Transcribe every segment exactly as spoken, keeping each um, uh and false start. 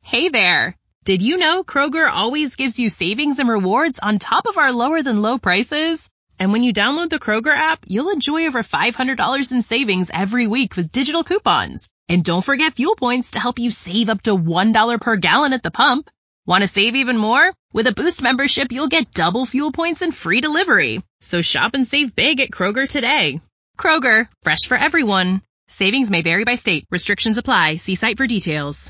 Hey there! Did you know Kroger always gives you savings and rewards on top of our lower than low prices? And when you download the Kroger app, you'll enjoy over five hundred dollars in savings every week with digital coupons. And don't forget fuel points to help you save up to one dollar per gallon at the pump. Want to save even more? With a Boost membership, you'll get double fuel points and free delivery. So shop and save big at Kroger today. Kroger, fresh for everyone. Savings may vary by state. Restrictions apply. See site for details.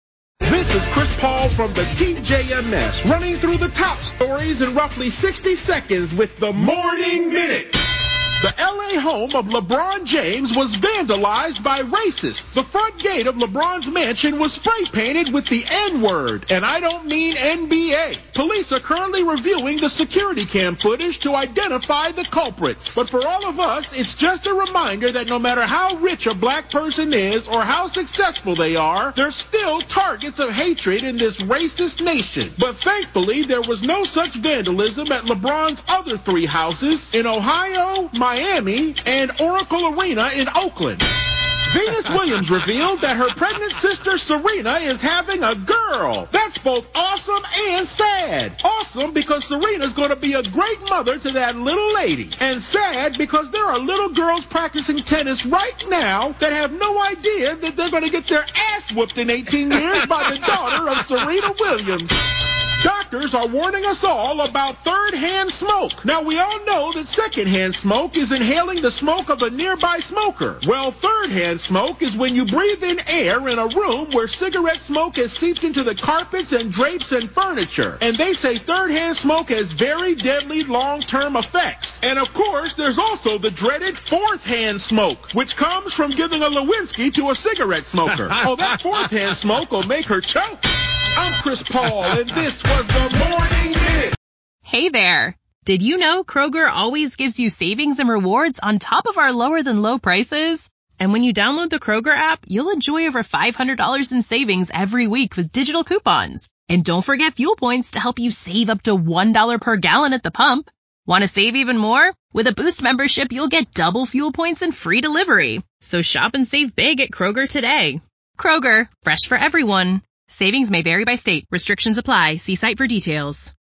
This is Chris Paul from the T J M S, running through the top stories in roughly sixty seconds with the Morning Minute. The L A home of LeBron James was vandalized by racists. The front gate of LeBron's mansion was spray painted with the N-word, and I don't mean N B A. Police are currently reviewing the security cam footage to identify the culprits. But for all of us, it's just a reminder that no matter how rich a black person is or how successful they are, they're still targets of hatred in this racist nation. But thankfully, there was no such vandalism at LeBron's other three houses in Ohio, Miami, and Oracle Arena in Oakland. Venus Williams revealed that her pregnant sister Serena is having a girl. That's both awesome and sad. Awesome because Serena's going to be a great mother to that little lady. And sad because there are little girls practicing tennis right now that have no idea that they're going to get their ass whooped in eighteen years by the daughter of Serena Williams. Doctors are warning us all about third-hand smoke. Now, we all know that second-hand smoke is inhaling the smoke of a nearby smoker. Well, third-hand smoke is when you breathe in air in a room where cigarette smoke has seeped into the carpets and drapes and furniture. And they say third-hand smoke has very deadly long-term effects. And, of course, there's also the dreaded fourth-hand smoke, which comes from giving a Lewinsky to a cigarette smoker. Oh, that fourth-hand smoke will make her choke. I'm Chris Paul, and this was the Morning Minute. Hey there! Did you know Kroger always gives you savings and rewards on top of our lower than low prices? And when you download the Kroger app, you'll enjoy over five hundred dollars in savings every week with digital coupons. And don't forget fuel points to help you save up to one dollar per gallon at the pump. Want to save even more? With a Boost membership, you'll get double fuel points and free delivery. So shop and save big at Kroger today. Kroger, fresh for everyone. Savings may vary by state. Restrictions apply. See site for details.